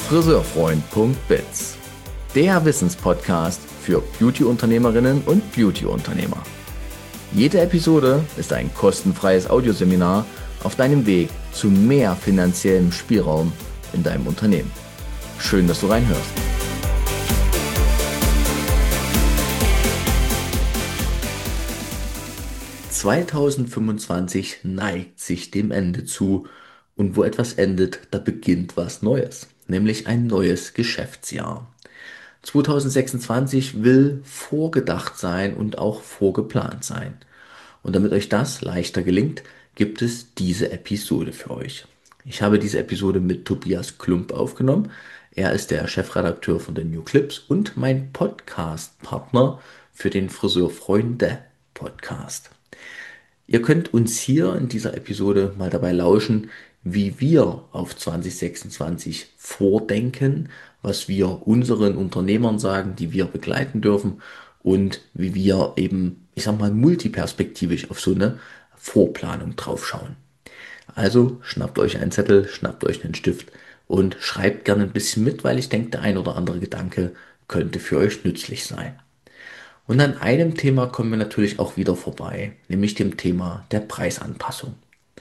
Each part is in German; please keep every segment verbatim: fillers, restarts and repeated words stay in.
Friseurfreund punkt biz, der Wissenspodcast für Beauty-Unternehmerinnen und Beauty-Unternehmer. Jede Episode ist ein kostenfreies Audioseminar auf deinem Weg zu mehr finanziellem Spielraum in deinem Unternehmen. Schön, dass du reinhörst. zweitausendfünfundzwanzig neigt sich dem Ende zu und wo etwas endet, da beginnt was Neues, nämlich ein neues Geschäftsjahr. zweitausendsechsundzwanzig will vorgedacht sein und auch vorgeplant sein. Und damit euch das leichter gelingt, gibt es diese Episode für euch. Ich habe diese Episode mit Tobias Klump aufgenommen. Er ist der Chefredakteur von den New Clips und mein Podcast-Partner für den Friseurfreunde-Podcast. Ihr könnt uns hier in dieser Episode mal dabei lauschen, wie wir auf zweitausendsechsundzwanzig vordenken, was wir unseren Unternehmern sagen, die wir begleiten dürfen und wie wir eben, ich sag mal, multiperspektivisch auf so eine Vorplanung draufschauen. Also schnappt euch einen Zettel, schnappt euch einen Stift und schreibt gerne ein bisschen mit, weil ich denke, der ein oder andere Gedanke könnte für euch nützlich sein. Und an einem Thema kommen wir natürlich auch wieder vorbei, nämlich dem Thema der Preisanpassung.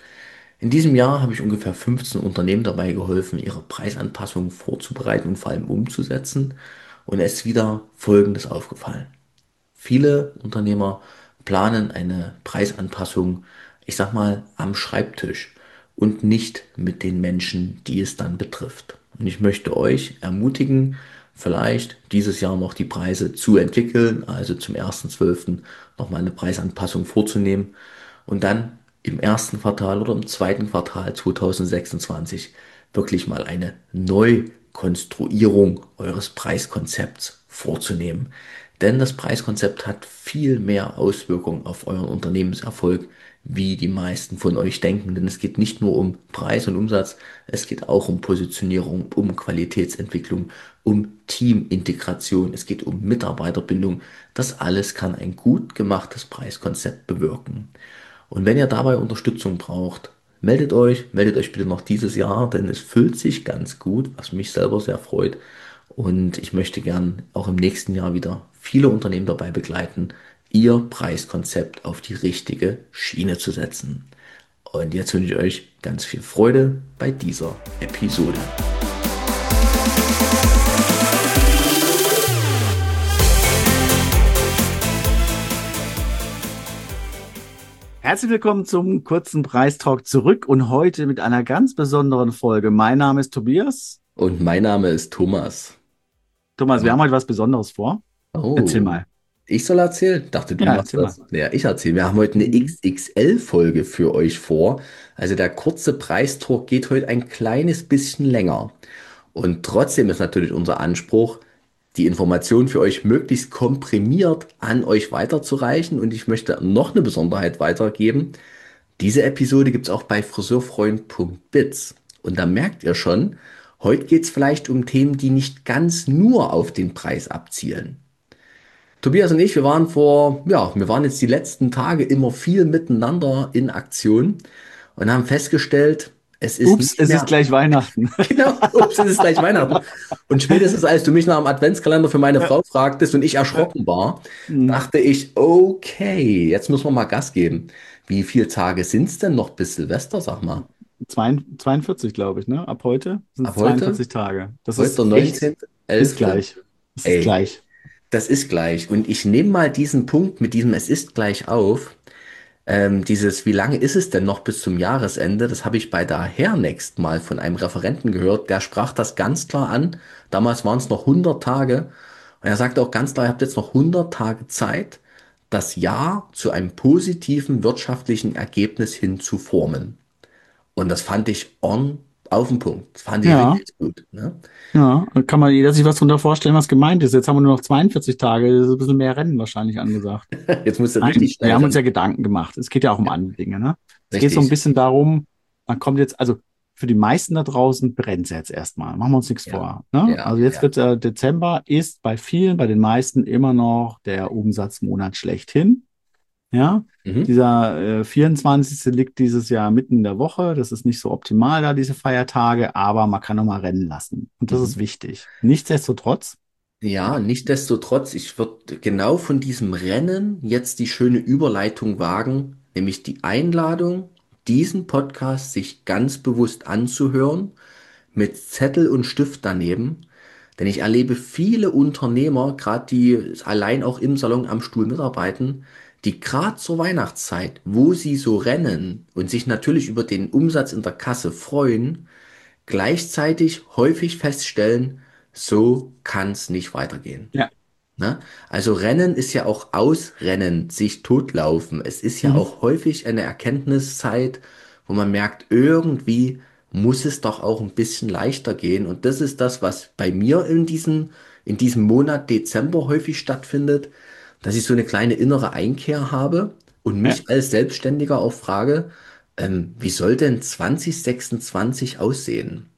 In diesem Jahr habe ich ungefähr fünfzehn Unternehmen dabei geholfen, ihre Preisanpassungen vorzubereiten und vor allem umzusetzen. Und es ist wieder Folgendes aufgefallen. Viele Unternehmer planen eine Preisanpassung, ich sag mal, am Schreibtisch und nicht mit den Menschen, die es dann betrifft. Und ich möchte euch ermutigen, vielleicht dieses Jahr noch die Preise zu entwickeln, also zum ersten zwölften nochmal eine Preisanpassung vorzunehmen und dann im ersten Quartal oder im zweiten Quartal zweitausendsechsundzwanzig wirklich mal eine Neukonstruierung eures Preiskonzepts vorzunehmen. Denn das Preiskonzept hat viel mehr Auswirkungen auf euren Unternehmenserfolg, wie die meisten von euch denken. Denn es geht nicht nur um Preis und Umsatz, es geht auch um Positionierung, um Qualitätsentwicklung, um Teamintegration, es geht um Mitarbeiterbindung. Das alles kann ein gut gemachtes Preiskonzept bewirken. Und wenn ihr dabei Unterstützung braucht, meldet euch, meldet euch bitte noch dieses Jahr, denn es füllt sich ganz gut, was mich selber sehr freut. Und ich möchte gern auch im nächsten Jahr wieder viele Unternehmen dabei begleiten, ihr Preiskonzept auf die richtige Schiene zu setzen. Und jetzt wünsche ich euch ganz viel Freude bei dieser Episode. Herzlich willkommen zum kurzen Preistalk zurück und heute mit einer ganz besonderen Folge. Mein Name ist Tobias. Und mein Name ist Thomas. Thomas, wir haben heute was Besonderes vor. Oh, erzähl mal. Ich soll erzählen? Dachte, du Ja, machst erzähl das. Ja, ich erzähle. Wir haben heute eine X X L-Folge für euch vor. Also der kurze Preistalk geht heute ein kleines bisschen länger. Und trotzdem ist natürlich unser Anspruch, die Information für euch möglichst komprimiert an euch weiterzureichen. Und ich möchte noch eine Besonderheit weitergeben. Diese Episode gibt es auch bei Friseurfreund punkt biz. Und da merkt ihr schon, heute geht es vielleicht um Themen, die nicht ganz nur auf den Preis abzielen. Tobias und ich, wir waren vor, ja, wir waren jetzt die letzten Tage immer viel miteinander in Aktion und haben festgestellt, es ist Ups, nicht es mehr, ist gleich Weihnachten. Genau, ups, es ist gleich Weihnachten. Und spätestens als du mich nach dem Adventskalender für meine Frau fragtest und ich erschrocken war, Hm. dachte ich, okay, jetzt müssen wir mal Gas geben. Wie viele Tage sind es denn noch bis Silvester, sag mal? zweiundvierzig, glaube ich, ne? Ab heute sind es Ab heute? zweiundvierzig Tage. Das Heute ist der echt, neunzehnte ist elfte gleich. Es ist Ey, gleich. das ist gleich. Und ich nehme mal diesen Punkt mit diesem Es ist gleich auf. Ähm, dieses, wie lange ist es denn noch bis zum Jahresende? Das habe ich bei der Hairnext mal von einem Referenten gehört. Der sprach das ganz klar an. Damals waren es noch hundert Tage. Und er sagte auch ganz klar, ihr habt jetzt noch hundert Tage Zeit, das Jahr zu einem positiven wirtschaftlichen Ergebnis hin zu formen. Und das fand ich on, auf den Punkt. Das fand ich Ja, richtig gut. Ne? ja. Da kann man jeder sich was darunter vorstellen, was gemeint ist. Jetzt haben wir nur noch zweiundvierzig Tage. Das ist ein bisschen mehr Rennen wahrscheinlich angesagt. Jetzt musst du Nein, richtig wir schnell haben uns rennen. ja Gedanken gemacht. Es geht ja auch um andere Dinge, ne? Es geht so ein Richtig. bisschen darum, man kommt jetzt, also für die meisten da draußen brennt es jetzt erstmal. Machen wir uns nichts Ja, vor. Ne? ja, Also jetzt ja. wird äh, Dezember ist bei vielen, bei den meisten immer noch der Umsatzmonat schlechthin. Ja, Mhm. dieser äh, vierundzwanzigste liegt dieses Jahr mitten in der Woche. Das ist nicht so optimal da, diese Feiertage, aber man kann noch mal rennen lassen. Und das ist Mhm. wichtig. Nichtsdestotrotz, Ja, ja, nichtsdestotrotz, ich würde genau von diesem Rennen jetzt die schöne Überleitung wagen, nämlich die Einladung, diesen Podcast sich ganz bewusst anzuhören, mit Zettel und Stift daneben. Denn ich erlebe viele Unternehmer, gerade die allein auch im Salon am Stuhl mitarbeiten, die gerade zur Weihnachtszeit, wo sie so rennen und sich natürlich über den Umsatz in der Kasse freuen, gleichzeitig häufig feststellen, so kann es nicht weitergehen. ja, Ne? Also Rennen ist ja auch Ausrennen, sich totlaufen. Es ist ja mhm. auch häufig eine Erkenntniszeit, wo man merkt, irgendwie muss es doch auch ein bisschen leichter gehen. Und das ist das, was bei mir in diesem, in diesem Monat Dezember häufig stattfindet, dass ich so eine kleine innere Einkehr habe und Ja, mich als Selbstständiger auch frage, ähm, wie soll denn zwanzig sechsundzwanzig aussehen?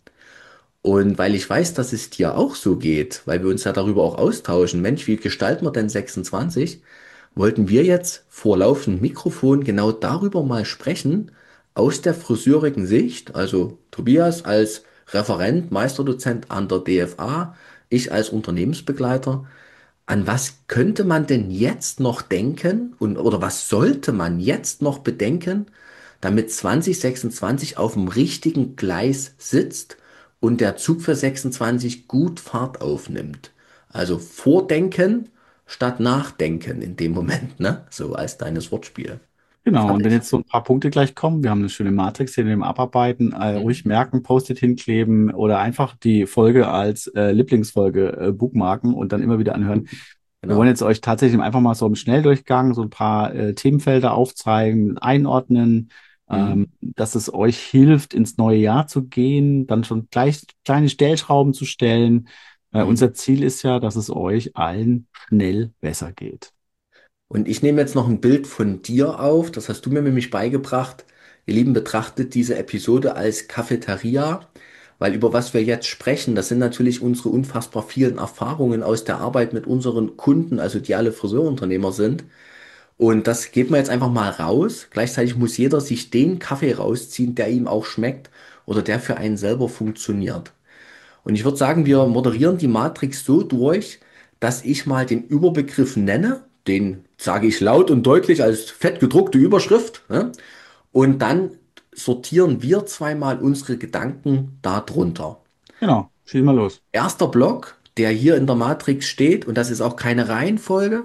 Und weil ich weiß, dass es dir auch so geht, weil wir uns ja darüber auch austauschen, Mensch, wie gestalten wir denn sechsundzwanzig, wollten wir jetzt vor laufendem Mikrofon genau darüber mal sprechen, aus der friseurigen Sicht, also Tobias als Referent, Meisterdozent an der D F A, ich als Unternehmensbegleiter, an was könnte man denn jetzt noch denken und oder was sollte man jetzt noch bedenken, damit zwanzig sechsundzwanzig auf dem richtigen Gleis sitzt und der Zug für sechsundzwanzig gut Fahrt aufnimmt? Also vordenken statt nachdenken in dem Moment, ne? So als deines Wortspiel. genau. Und wenn Fertig. jetzt so ein paar Punkte gleich kommen, wir haben eine schöne Matrix hier in dem Abarbeiten, äh, ruhig Mhm. merken, Post-it hinkleben oder einfach die Folge als äh, Lieblingsfolge äh, bookmarken und dann immer wieder anhören. Wir wollen Genau. jetzt euch tatsächlich einfach mal so im Schnelldurchgang so ein paar äh, Themenfelder aufzeigen, einordnen, ähm, Mhm. dass es euch hilft, ins neue Jahr zu gehen, dann schon gleich kleine Stellschrauben zu stellen. Äh, Mhm. unser Ziel ist ja, dass es euch allen schnell besser geht. Und ich nehme jetzt noch ein Bild von dir auf, das hast du mir nämlich beigebracht. Ihr Lieben, betrachtet diese Episode als Cafeteria, weil über was wir jetzt sprechen, das sind natürlich unsere unfassbar vielen Erfahrungen aus der Arbeit mit unseren Kunden, also die alle Friseurunternehmer sind. Und das geben wir jetzt einfach mal raus. Gleichzeitig muss jeder sich den Kaffee rausziehen, der ihm auch schmeckt oder der für einen selber funktioniert. Und ich würde sagen, wir moderieren die Matrix so durch, dass ich mal den Überbegriff nenne, den sage ich laut und deutlich als fett gedruckte Überschrift, ne? Und dann sortieren wir zweimal unsere Gedanken darunter. Genau, schieß mal los. Erster Block, der hier in der Matrix steht, und das ist auch keine Reihenfolge: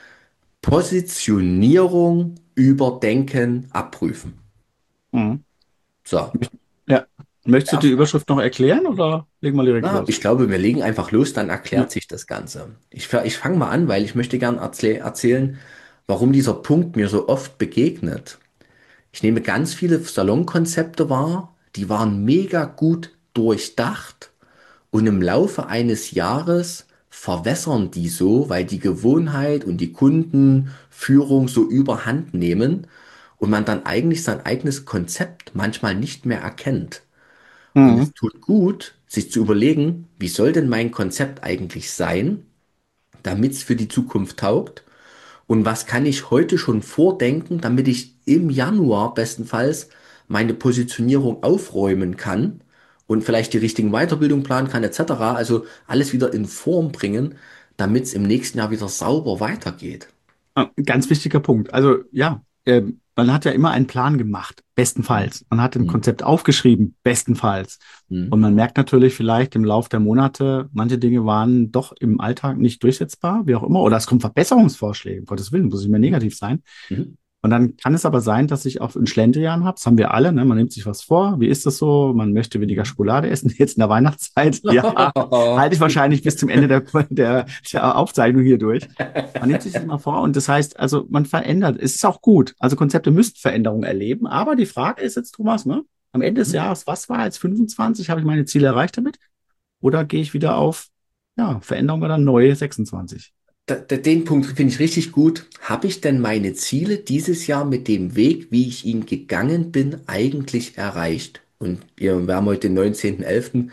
Positionierung, Überdenken, Abprüfen. Mhm. So, Ja. Möchtest du die Überschrift noch erklären oder legen wir direkt na, los? ich glaube, wir legen einfach los, dann erklärt Ja. sich das Ganze. Ich, fa- ich fange mal an, weil ich möchte gern erzäh erzählen, warum dieser Punkt mir so oft begegnet. Ich nehme ganz viele Salonkonzepte wahr, die waren mega gut durchdacht und im Laufe eines Jahres verwässern die so, weil die Gewohnheit und die Kundenführung so überhand nehmen und man dann eigentlich sein eigenes Konzept manchmal nicht mehr erkennt. Und Mhm. es tut gut, sich zu überlegen, wie soll denn mein Konzept eigentlich sein, damit es für die Zukunft taugt? Und was kann ich heute schon vordenken, damit ich im Januar bestenfalls meine Positionierung aufräumen kann und vielleicht die richtigen Weiterbildung planen kann, et cetera. Also alles wieder in Form bringen, damit es im nächsten Jahr wieder sauber weitergeht. Ah, ein ganz wichtiger Punkt. Also ja, äh, man hat ja immer einen Plan gemacht, Hm. bestenfalls. Man hat ein Hm. Konzept aufgeschrieben, bestenfalls. Und Hm. man merkt natürlich vielleicht im Lauf der Monate, manche Dinge waren doch im Alltag nicht durchsetzbar, wie auch immer. Oder es kommen Verbesserungsvorschläge, um Gottes Willen, muss nicht mehr Hm. negativ sein. Hm. Und dann kann es aber sein, dass ich auch einen Schlendrian habe. Das haben wir alle, ne? Man nimmt sich was vor. Wie ist das so? Man möchte weniger Hm. Schokolade essen, jetzt in der Weihnachtszeit. Ja, halte ich wahrscheinlich bis zum Ende der, der, der Aufzeichnung hier durch. Man nimmt sich das mal vor und das heißt, also man verändert. Es ist auch gut. Also Konzepte müssen Veränderungen erleben. Aber die Frage ist jetzt, Thomas, ne? Am Ende des Jahres, was war jetzt fünfundzwanzig? Habe ich meine Ziele erreicht damit? Oder gehe ich wieder auf, ja, Veränderung oder neue sechsundzwanzig? Da- da- Den Punkt finde ich richtig gut. Habe ich denn meine Ziele dieses Jahr mit dem Weg, wie ich ihn gegangen bin, eigentlich erreicht? Und wir, wir haben heute den neunzehnten elften.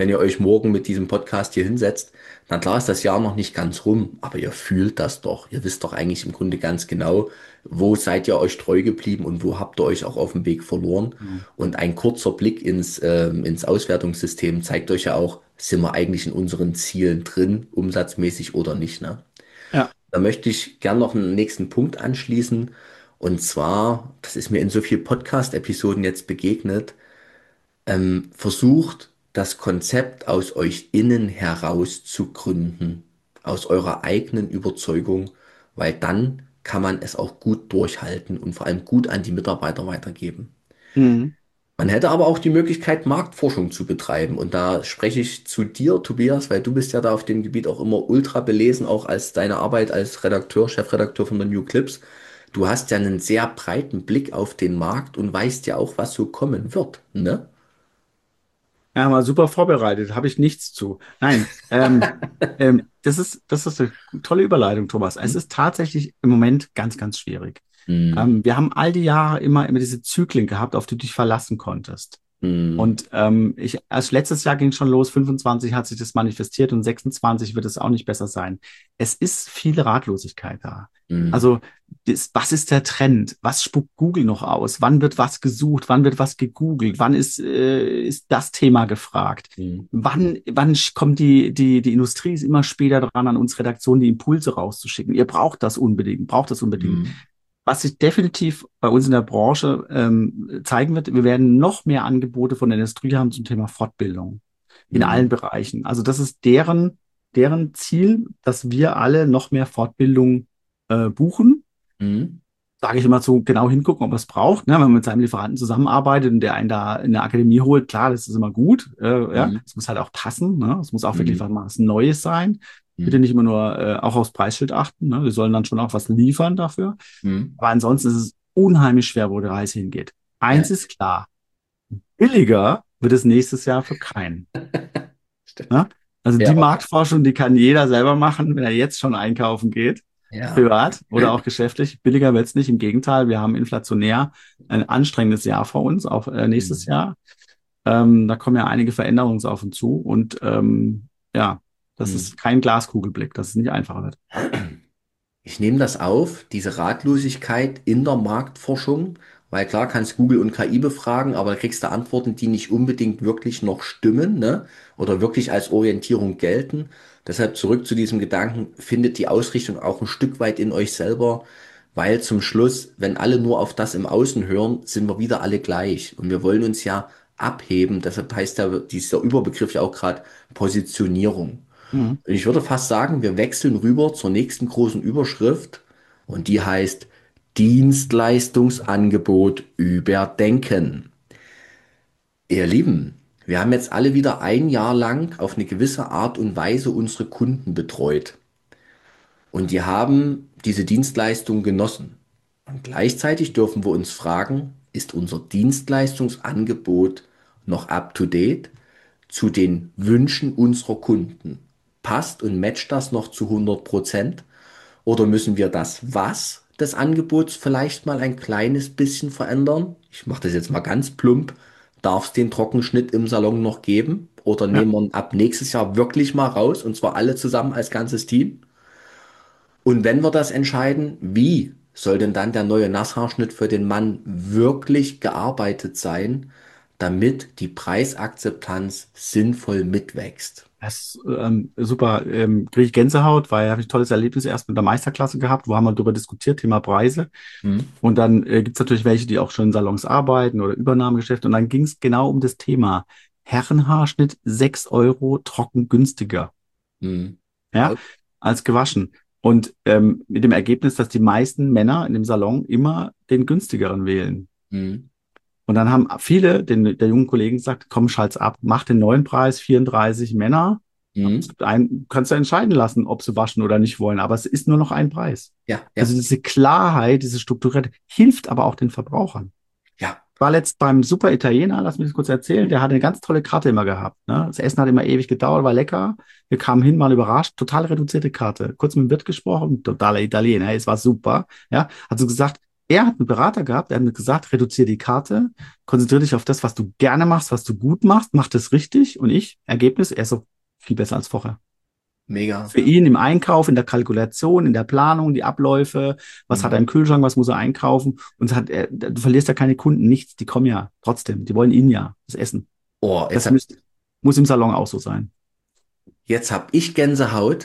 wenn ihr euch morgen mit diesem Podcast hier hinsetzt, na klar ist das Jahr noch nicht ganz rum, aber ihr fühlt das doch. Ihr wisst doch eigentlich im Grunde ganz genau, wo seid ihr euch treu geblieben und wo habt ihr euch auch auf dem Weg verloren. Mhm. Und ein kurzer Blick ins, ähm, ins Auswertungssystem zeigt euch ja auch, sind wir eigentlich in unseren Zielen drin, umsatzmäßig oder nicht, ne? Ja. Da möchte ich gern noch einen nächsten Punkt anschließen. Und zwar, das ist mir in so vielen Podcast-Episoden jetzt begegnet, ähm, versucht, das Konzept aus euch innen heraus zu gründen, aus eurer eigenen Überzeugung, weil dann kann man es auch gut durchhalten und vor allem gut an die Mitarbeiter weitergeben. Mhm. Man hätte aber auch die Möglichkeit, Marktforschung zu betreiben. Und da spreche ich zu dir, Tobias, weil du bist ja da auf dem Gebiet auch immer ultra belesen, auch als deine Arbeit als Redakteur, Chefredakteur von der New Clips. Du hast ja einen sehr breiten Blick auf den Markt und weißt ja auch, was so kommen wird, ne? Ja, mal super vorbereitet, habe ich nichts zu. Nein, ähm, ähm, das ist, das ist eine tolle Überleitung, Thomas. Es ist tatsächlich im Moment ganz, ganz schwierig. Hm, Ähm, wir haben all die Jahre immer, immer diese Zyklen gehabt, auf die du dich verlassen konntest. hm, Und ähm, ich, als letztes Jahr ging schon los, fünfundzwanzig hat sich das manifestiert und sechsundzwanzig wird es auch nicht besser sein. Es ist viel Ratlosigkeit da. hm, Also das, was ist der Trend? Was spuckt Google noch aus? Wann wird was gesucht? Wann wird was gegoogelt? Wann ist, äh, ist das Thema gefragt? hm, Wann, wann kommt die, die, die Industrie ist immer später dran, an uns Redaktionen die Impulse rauszuschicken? Ihr braucht das unbedingt, braucht das unbedingt. hm, Was sich definitiv bei uns in der Branche ähm, zeigen wird, wir werden noch mehr Angebote von der Industrie haben zum Thema Fortbildung in allen hm, Bereichen. Also das ist deren, deren Ziel, dass wir alle noch mehr Fortbildung äh, buchen. hm, Sage ich immer so genau hingucken, ob er es braucht. Ne? Wenn man mit seinem Lieferanten zusammenarbeitet und der einen da in der Akademie holt, klar, das ist immer gut. Äh, ja, hm, es muss halt auch passen. Ne? Es muss auch wirklich hm, was was Neues sein. Bitte hm, nicht immer nur äh, auch aufs Preisschild achten. Ne? Wir sollen dann schon auch was liefern dafür. hm. Aber ansonsten ist es unheimlich schwer, wo die Reise hingeht. Ja, Eins ist klar, billiger wird es nächstes Jahr für keinen. stimmt. Ne? Also die Ja, Marktforschung, die kann jeder selber machen, wenn er jetzt schon einkaufen geht, ja. privat oder auch geschäftlich. Billiger wird es nicht. Im Gegenteil, wir haben inflationär ein anstrengendes Jahr vor uns, auch äh, nächstes Hm, Jahr. Ähm, da kommen ja einige Veränderungen auf uns zu. Und ähm, ja, das hm. ist kein Glaskugelblick, dass es nicht einfacher wird. Ich nehme das auf, diese Ratlosigkeit in der Marktforschung, weil klar kannst Google und K I befragen, aber da kriegst du Antworten, die nicht unbedingt wirklich noch stimmen, ne? Oder wirklich als Orientierung gelten. Deshalb zurück zu diesem Gedanken, findet die Ausrichtung auch ein Stück weit in euch selber, weil zum Schluss, wenn alle nur auf das im Außen hören, sind wir wieder alle gleich. Und wir wollen uns ja abheben. Deshalb heißt ja dieser Überbegriff ja auch gerade Positionierung. Mhm. Ich würde fast sagen, wir wechseln rüber zur nächsten großen Überschrift und die heißt Dienstleistungsangebot überdenken. Ihr Lieben, wir haben jetzt alle wieder ein Jahr lang auf eine gewisse Art und Weise unsere Kunden betreut und die haben diese Dienstleistung genossen. Und gleichzeitig dürfen wir uns fragen, ist unser Dienstleistungsangebot noch up-to-date zu den Wünschen unserer Kunden? Passt und matcht das noch zu hundert Prozent? Oder müssen wir das Was des Angebots vielleicht mal ein kleines bisschen verändern? Ich mache das jetzt mal ganz plump. Darf es den Trockenschnitt im Salon noch geben? Oder Ja. nehmen wir ihn ab nächstes Jahr wirklich mal raus und zwar alle zusammen als ganzes Team? Und wenn wir das entscheiden, wie soll denn dann der neue Nasshaarschnitt für den Mann wirklich gearbeitet sein, damit die Preisakzeptanz sinnvoll mitwächst? Das ist ähm, super. Ähm, kriege ich Gänsehaut, weil habe ich ein tolles Erlebnis erst mit der Meisterklasse gehabt, wo haben wir darüber diskutiert, Thema Preise. Hm? Und dann äh, gibt es natürlich welche, die auch schon in Salons arbeiten oder Übernahmegeschäfte. Und dann ging es genau um das Thema Herrenhaarschnitt sechs Euro trocken günstiger, Hm. ja, Ja. als gewaschen. Und ähm, mit dem Ergebnis, dass die meisten Männer in dem Salon immer den günstigeren wählen. Hm. Und dann haben viele den, der jungen Kollegen gesagt, komm, schalt's ab, mach den neuen Preis, vierunddreißig Männer. Es Hm. gibt einen, kannst du entscheiden lassen, ob sie waschen oder nicht wollen, aber es ist nur noch ein Preis. Ja, Also ja, diese Klarheit, diese Strukturierte hilft aber auch den Verbrauchern. ja. Ich war letzt beim Super Italiener, lass mich das kurz erzählen, der hatte eine ganz tolle Karte immer gehabt. Ne? Das Essen hat immer ewig gedauert, war lecker. Wir kamen hin, waren überrascht, total reduzierte Karte. Kurz mit dem Wirt gesprochen, totaler Italiener, es war super. Ja, hat so gesagt, er hat einen Berater gehabt, der hat mir gesagt, reduziere die Karte, konzentriere dich auf das, was du gerne machst, was du gut machst, mach das richtig. Und ich, Ergebnis, er ist so viel besser als vorher. Mega. Für ihn im Einkauf, in der Kalkulation, in der Planung, die Abläufe, was hat er Mhm. im Kühlschrank, was muss er einkaufen. Und es hat, er, du verlierst ja keine Kunden, nichts, die kommen ja trotzdem, die wollen ihn ja, das Essen. Oh, jetzt Das hab, müsst, muss im Salon auch so sein. jetzt hab ich Gänsehaut.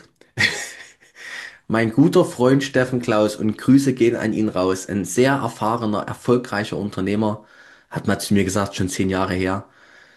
Mein guter Freund Steffen Klaus, und Grüße gehen an ihn raus, ein sehr erfahrener, erfolgreicher Unternehmer, hat mal zu mir gesagt, schon zehn Jahre her: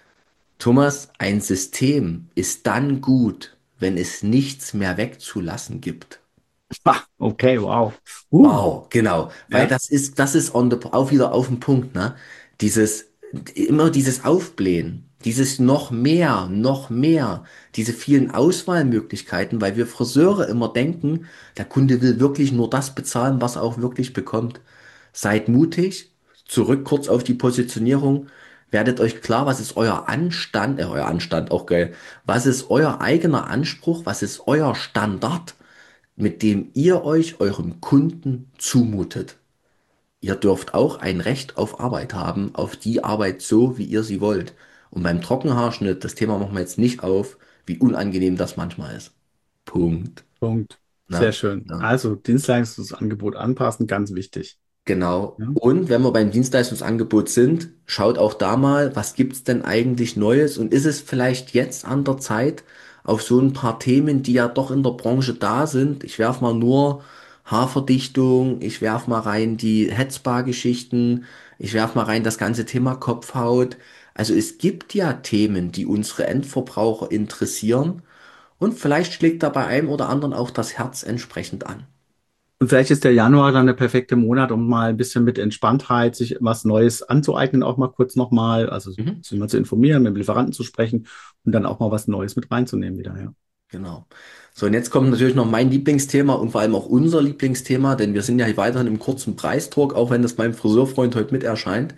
Thomas, ein System ist dann gut, wenn es nichts mehr wegzulassen gibt. Ah, okay, wow. Uh, Wow, genau, weil ja. das ist, das ist on the, auch wieder auf den Punkt, ne? Dieses, immer dieses Aufblähen, dieses noch mehr, noch mehr, diese vielen Auswahlmöglichkeiten, weil wir Friseure immer denken, der Kunde will wirklich nur das bezahlen, was er auch wirklich bekommt. Seid mutig, zurück kurz auf die Positionierung, werdet euch klar, was ist euer Anstand, äh, euer Anstand, auch geil, was ist euer eigener Anspruch, was ist euer Standard, mit dem ihr euch eurem Kunden zumutet. Ihr dürft auch ein Recht auf Arbeit haben, auf die Arbeit so, wie ihr sie wollt. Und beim Trockenhaarschnitt, das Thema machen wir jetzt nicht auf, wie unangenehm das manchmal ist. Punkt. Punkt. Sehr Na, schön. ja, Also Dienstleistungsangebot anpassen, ganz wichtig. genau. Ja. Und wenn wir beim Dienstleistungsangebot sind, schaut auch da mal, was gibt's denn eigentlich Neues, und ist es vielleicht jetzt an der Zeit, auf so ein paar Themen, die ja doch in der Branche da sind. Ich werf mal nur Haarverdichtung, ich werf mal rein die Headspa-Geschichten, ich werf mal rein das ganze Thema Kopfhaut. Also es gibt ja Themen, die unsere Endverbraucher interessieren, und vielleicht schlägt da bei einem oder anderen auch das Herz entsprechend an. Und vielleicht ist der Januar dann der perfekte Monat, um mal ein bisschen mit Entspanntheit sich was Neues anzueignen, auch mal kurz nochmal, also Mhm. sich mal zu informieren, mit dem Lieferanten zu sprechen und dann auch mal was Neues mit reinzunehmen wieder, ja. Genau. So, und jetzt kommt natürlich noch mein Lieblingsthema und vor allem auch unser Lieblingsthema, denn wir sind ja hier weiterhin im kurzen Preistalk, auch wenn das meinem Friseurfreund heute mit erscheint.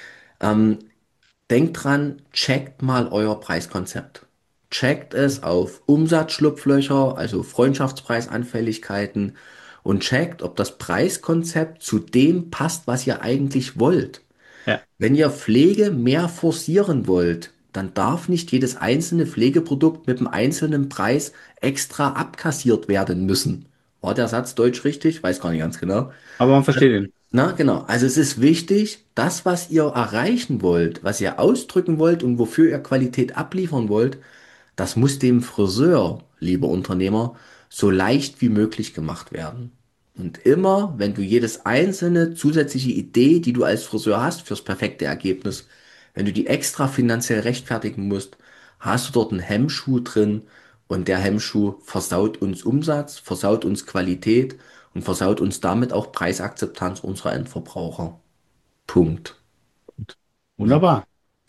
Ähm, Denkt dran, checkt mal euer Preiskonzept. Checkt es auf Umsatzschlupflöcher, also Freundschaftspreisanfälligkeiten, und checkt, ob das Preiskonzept zu dem passt, was ihr eigentlich wollt. Ja. Wenn ihr Pflege mehr forcieren wollt, dann darf nicht jedes einzelne Pflegeprodukt mit einem einzelnen Preis extra abkassiert werden müssen. War der Satz deutsch richtig? Weiß gar nicht ganz genau. Aber man versteht ihn. Na, genau. Also es ist wichtig, das, was ihr erreichen wollt, was ihr ausdrücken wollt und wofür ihr Qualität abliefern wollt, das muss dem Friseur, lieber Unternehmer, so leicht wie möglich gemacht werden. Und immer, wenn du jedes einzelne zusätzliche Idee, die du als Friseur hast, fürs perfekte Ergebnis, wenn du die extra finanziell rechtfertigen musst, hast du dort einen Hemmschuh drin, und der Hemmschuh versaut uns Umsatz, versaut uns Qualität und versaut uns damit auch Preisakzeptanz unserer Endverbraucher. Punkt. Gut. Ja. Wunderbar.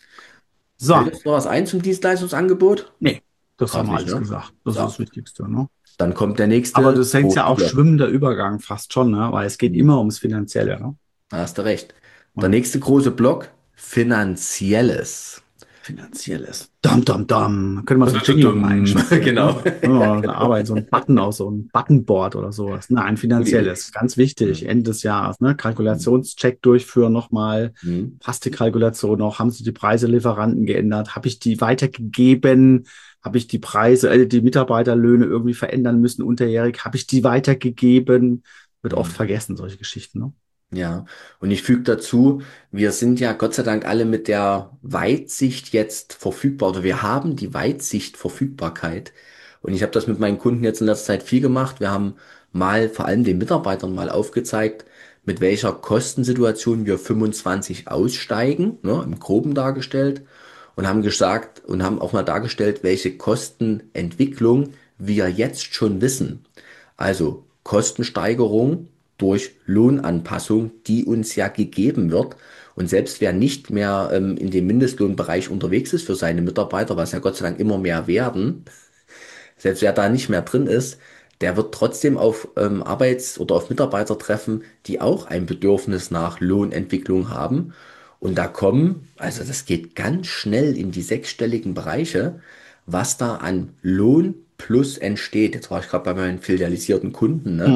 Fällt So, uns noch was ein zum Dienstleistungsangebot? nee, das haben Gerade wir nicht, alles ne? gesagt. Das ist So, das Wichtigste, ne? dann kommt der Aber nächste das hängt ja große auch Block. schwimmender Übergang fast schon, ne? Weil es geht Mhm. immer ums Finanzielle, ne? Da hast du recht. Der Und nächste große Block, Finanzielles. Finanzielles. Dam, dam, dam. Können wir so einen Jingle noch mal Dumm. einspielen, Genau. ne? Ja, da arbeiten so ein Button aus, so ein Buttonboard oder sowas. Nein, Gute Idee. finanzielles. Ganz wichtig. Mhm. Ende des Jahres, ne? Kalkulationscheck durchführen nochmal. Mhm. Passt die Kalkulation noch? Haben Sie die Preise Lieferanten geändert? Habe ich die weitergegeben? Habe ich die Preise, äh, die Mitarbeiterlöhne irgendwie verändern müssen unterjährig? Habe ich die weitergegeben? Wird oft Mhm. vergessen, solche Geschichten, ne? Ja, und ich füge dazu, wir sind ja Gott sei Dank alle mit der Weitsicht jetzt verfügbar, oder wir haben die Weitsicht Verfügbarkeit. Und ich habe das mit meinen Kunden jetzt in letzter Zeit viel gemacht. Wir haben mal vor allem den Mitarbeitern mal aufgezeigt, mit welcher Kostensituation wir fünfundzwanzig aussteigen, ne, im Groben dargestellt, und haben gesagt und haben auch mal dargestellt, welche Kostenentwicklung wir jetzt schon wissen. Also Kostensteigerung durch Lohnanpassung, die uns ja gegeben wird. Und selbst wer nicht mehr ähm, in dem Mindestlohnbereich unterwegs ist für seine Mitarbeiter, was ja Gott sei Dank immer mehr werden, selbst wer da nicht mehr drin ist, der wird trotzdem auf ähm, Arbeits- oder auf Mitarbeiter treffen, die auch ein Bedürfnis nach Lohnentwicklung haben. Und da kommen, also das geht ganz schnell in die sechsstelligen Bereiche, was da an Lohn plus entsteht. Jetzt war ich gerade bei meinen filialisierten Kunden, ne? Mhm.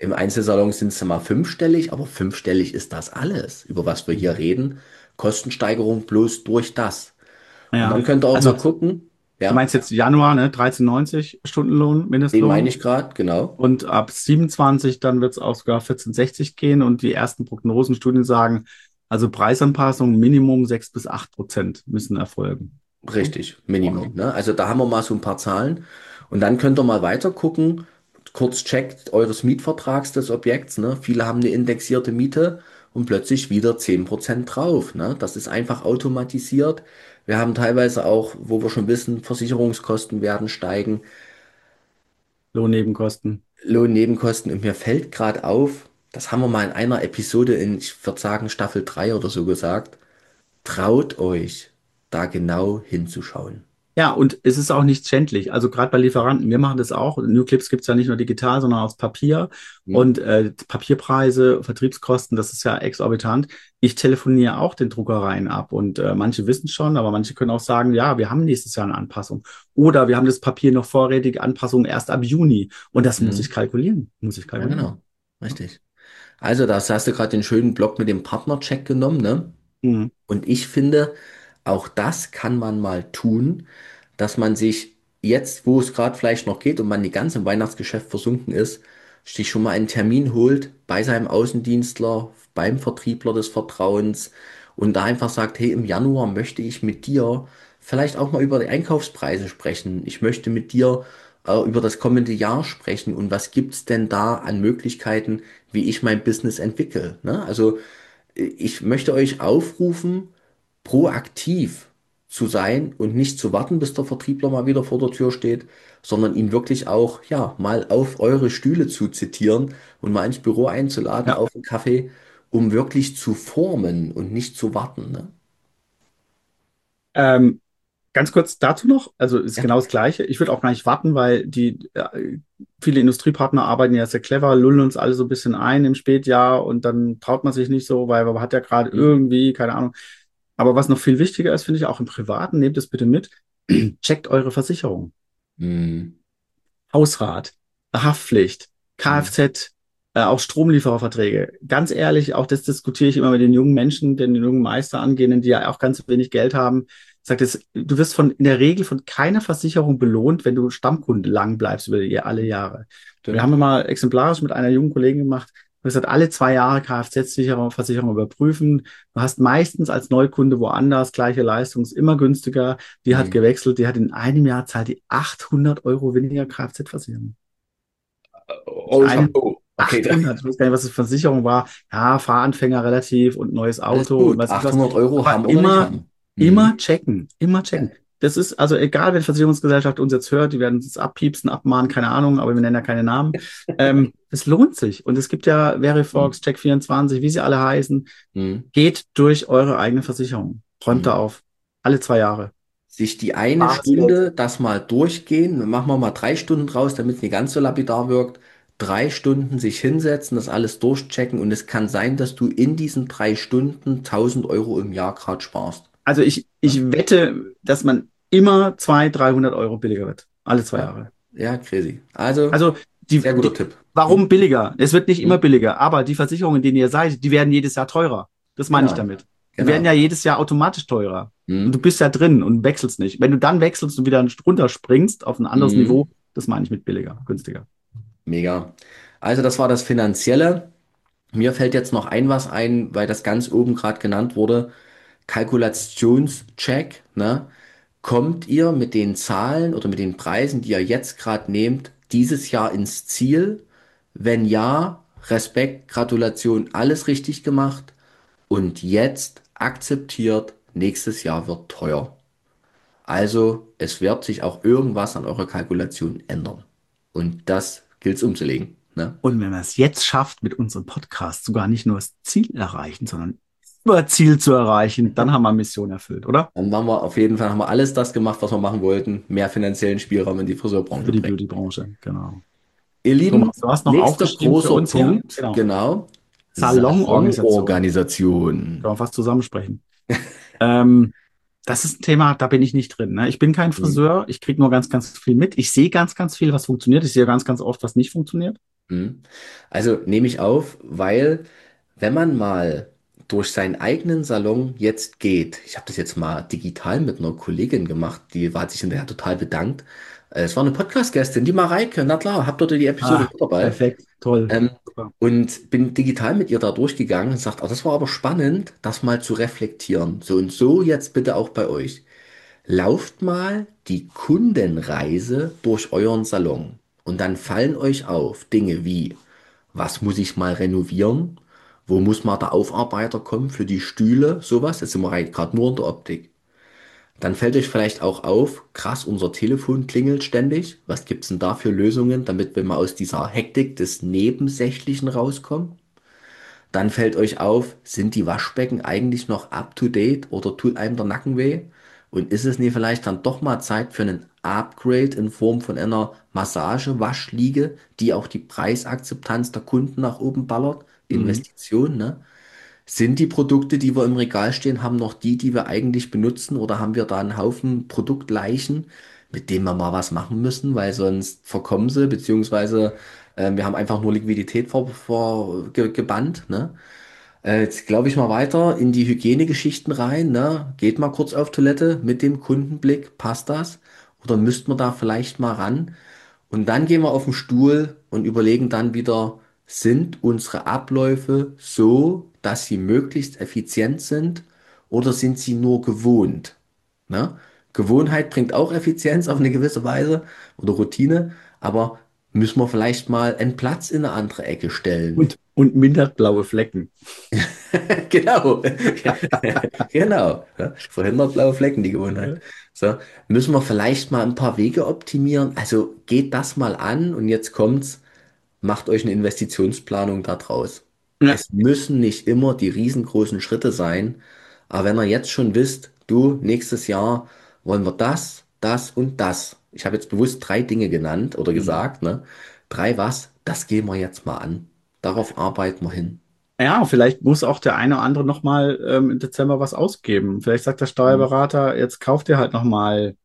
Im Einzelsalon sind es mal fünfstellig, aber fünfstellig ist das alles, über was wir hier reden. Kostensteigerung bloß durch das. Und dann Ja, könnt ihr auch also mal gucken, du ja, meinst jetzt Januar, ne? dreizehn neunzig Stundenlohn, den meine Mindestlohn. ich gerade, genau. Und ab siebenundzwanzig dann wird es auch sogar vierzehn sechzig gehen. Und die ersten Prognosenstudien sagen, also Preisanpassungen Minimum sechs bis acht Prozent müssen erfolgen. Hm? Richtig, Minimum. Ordnung. Ne? Also da haben wir mal so ein paar Zahlen. Und dann könnt ihr mal weiter gucken. Kurz checkt eures Mietvertrags des Objekts. Ne? Viele haben eine indexierte Miete und plötzlich wieder zehn Prozent drauf. Ne? Das ist einfach automatisiert. Wir haben teilweise auch, wo wir schon wissen, Versicherungskosten werden steigen, Lohnnebenkosten. Lohnnebenkosten. Und mir fällt gerade auf, das haben wir mal in einer Episode in, ich würde sagen, Staffel drei oder so gesagt. Traut euch, da genau hinzuschauen. Ja, und es ist auch nicht schändlich. Also gerade bei Lieferanten, wir machen das auch. Newclips gibt's ja nicht nur digital, sondern aus Papier. Hm? Und äh, Papierpreise, Vertriebskosten, das ist ja exorbitant. Ich telefoniere auch den Druckereien ab und äh, manche wissen schon, aber manche können auch sagen, ja, wir haben nächstes Jahr eine Anpassung. Oder wir haben das Papier noch vorrätig, Anpassung erst ab Juni. Und das muss ich Hm? kalkulieren. Muss ich Ja, kalkulieren. genau. Richtig. Also, da hast du gerade den schönen Block mit dem Partnercheck genommen, ne? Mhm. Und ich finde, auch das kann man mal tun, dass man sich jetzt, wo es gerade vielleicht noch geht und man die ganze im Weihnachtsgeschäft versunken ist, sich schon mal einen Termin holt bei seinem Außendienstler, beim Vertriebler des Vertrauens und da einfach sagt, hey, im Januar möchte ich mit dir vielleicht auch mal über die Einkaufspreise sprechen. Ich möchte mit dir äh, über das kommende Jahr sprechen und was gibt's denn da an Möglichkeiten, wie ich mein Business entwickle, ne? Also ich möchte euch aufrufen, proaktiv zu sein und nicht zu warten, bis der Vertriebler mal wieder vor der Tür steht, sondern ihn wirklich auch, ja, mal auf eure Stühle zu zitieren und mal ins Büro einzuladen Ja. auf einen Kaffee, um wirklich zu formen und nicht zu warten, ne? Ähm, Ganz kurz dazu noch, also ist Ja. genau das Gleiche. Ich würde auch gar nicht warten, weil die äh, viele Industriepartner arbeiten ja sehr clever, lullen uns alle so ein bisschen ein im Spätjahr und dann traut man sich nicht so, weil man hat ja gerade Hm? irgendwie, keine Ahnung. Aber was noch viel wichtiger ist, finde ich auch im Privaten, nehmt es bitte mit, checkt eure Versicherung. Hm. Hausrat, Haftpflicht, Hm. Kfz, äh, auch Stromliefererverträge. Ganz ehrlich, auch das diskutiere ich immer mit den jungen Menschen, den jungen Meister angehenden, die ja auch ganz wenig Geld haben. Sagt es, du wirst von in der Regel von keiner Versicherung belohnt, wenn du Stammkunde lang bleibst über die, alle Jahre. Wir Stimmt. haben mal exemplarisch mit einer jungen Kollegin gemacht. Du hast alle zwei Jahre Kfz-Versicherung Versicherung überprüfen. Du hast meistens als Neukunde woanders gleiche Leistung, ist immer günstiger. Die hat Hm. gewechselt, die hat in einem Jahr zahlt die achthundert Euro weniger Kfz-Versicherung. In Oh, einem Chapeau. Okay, achthundert, ich weiß gar nicht, was das für Versicherung war. Ja, Fahranfänger relativ und neues alles Auto und gut. weiß ich was. achthundert Euro Aber haben oder nicht immer, haben. immer Hm. checken, immer Ja. checken. Das ist also egal, wenn die Versicherungsgesellschaft uns jetzt hört, die werden uns abpiepsen, abmahnen, keine Ahnung, aber wir nennen ja keine Namen. Ähm, es lohnt sich. Und es gibt ja Hm. Verifox, Check vierundzwanzig, wie sie alle heißen. Hm. Geht durch eure eigene Versicherung. Räumt da Hm. auf. Alle zwei Jahre. Sich die eine Bares Geld. Stunde das mal durchgehen, dann machen wir mal drei Stunden draus, damit es nicht ganz so lapidar wirkt. Drei Stunden sich hinsetzen, das alles durchchecken und es kann sein, dass du in diesen drei Stunden tausend Euro im Jahr gerade sparst. Also ich, Ja, ich wette, dass man immer zweihundert, dreihundert Euro billiger wird. Alle zwei ja, Jahre. ja, crazy. Also, Also die, sehr guter die, Tipp. warum Hm? billiger? Es wird nicht immer Hm? billiger, aber die Versicherungen, in denen ihr seid, die werden jedes Jahr teurer. Das meine ich Genau, damit. Die werden genau. ja jedes Jahr automatisch teurer. Und du Hm? bist ja drin und wechselst nicht. Wenn du dann wechselst und wieder runterspringst auf ein anderes Hm? Niveau, das meine ich mit billiger, günstiger. Mega. Also, das war das Finanzielle. Mir fällt jetzt noch ein was ein, weil das ganz oben gerade genannt wurde. Kalkulationscheck, ne? Kommt ihr mit den Zahlen oder mit den Preisen, die ihr jetzt gerade nehmt, dieses Jahr ins Ziel? Wenn ja, Respekt, Gratulation, alles richtig gemacht. Und jetzt akzeptiert, nächstes Jahr wird teuer. Also es wird sich auch irgendwas an eurer Kalkulation ändern. Und das gilt es umzulegen. Ne? Und wenn man es jetzt schafft, mit unserem Podcast sogar nicht nur das Ziel erreichen, sondern über Ziel zu erreichen, dann haben wir Mission erfüllt, oder? Dann machen wir auf jeden Fall, haben wir alles das gemacht, was wir machen wollten. Mehr finanziellen Spielraum in die Für Friseurbranche die bringen. Beauty-Branche, genau. Ihr Lieben, Thomas, du hast noch nächster aufgeschrieben für großer uns, ja, Punkt, genau. genau, Salonorganisation. Salonorganisation. Können wir fast zusammensprechen. Ähm, Das ist ein Thema, da bin ich nicht drin. Ne? Ich bin kein Hm. Friseur, ich kriege nur ganz, ganz viel mit. Ich sehe ganz, ganz viel, was funktioniert. Ich sehe ganz, ganz oft, was nicht funktioniert. Mhm. Also nehme ich auf, weil wenn man mal durch seinen eigenen Salon jetzt geht, ich habe das jetzt mal digital mit einer Kollegin gemacht, die war hat sich hinterher total bedankt. Äh, Es war eine Podcast-Gästin, die Mareike, na klar, hab dort die Episode Ah, mit dabei. perfekt, toll. Ähm, Super. und bin digital mit ihr da durchgegangen und sagt, oh, das war aber spannend, das mal zu reflektieren. So und so jetzt bitte auch bei euch. Lauft mal die Kundenreise durch euren Salon und dann fallen euch auf Dinge wie, was muss ich mal renovieren? Wo muss mal der Aufarbeiter kommen für die Stühle? Sowas. Jetzt sind wir halt gerade nur in der Optik. Dann fällt euch vielleicht auch auf, krass, unser Telefon klingelt ständig. Was gibt's denn da für Lösungen, damit wir mal aus dieser Hektik des Nebensächlichen rauskommen? Dann fällt euch auf, sind die Waschbecken eigentlich noch up to date oder tut einem der Nacken weh? Und ist es nicht vielleicht dann doch mal Zeit für einen Upgrade in Form von einer Massage-Waschliege, die auch die Preisakzeptanz der Kunden nach oben ballert? Mhm. Investition, ne? Sind die Produkte, die wir im Regal stehen, haben noch die, die wir eigentlich benutzen, oder haben wir da einen Haufen Produktleichen, mit denen wir mal was machen müssen, weil sonst verkommen sie, beziehungsweise äh, wir haben einfach nur Liquidität vor, vor, ge, gebannt, ne? Äh, jetzt glaube ich mal weiter in die Hygienegeschichten rein, ne? Geht mal kurz auf Toilette mit dem Kundenblick, passt das? Oder müssten wir da vielleicht mal ran? Und dann gehen wir auf den Stuhl und überlegen dann wieder, sind unsere Abläufe so, dass sie möglichst effizient sind oder sind sie nur gewohnt? Ne? Gewohnheit bringt auch Effizienz auf eine gewisse Weise oder Routine, aber müssen wir vielleicht mal einen Platz in eine andere Ecke stellen? Und, und mindert blaue Flecken. Genau, genau. Ja, verhindert blaue Flecken, die Gewohnheit. So, müssen wir vielleicht mal ein paar Wege optimieren? Also geht das mal an und jetzt kommt's. Macht euch eine Investitionsplanung da draus. Ja. Es müssen nicht immer die riesengroßen Schritte sein, aber wenn ihr jetzt schon wisst, du, nächstes Jahr wollen wir das, das und das. Ich habe jetzt bewusst drei Dinge genannt oder Mhm. gesagt, ne? Drei was? Das gehen wir jetzt mal an. Darauf arbeiten wir hin. Ja, vielleicht muss auch der eine oder andere nochmal ähm, im Dezember was ausgeben. Vielleicht sagt der Mhm. Steuerberater, jetzt kauft ihr halt nochmal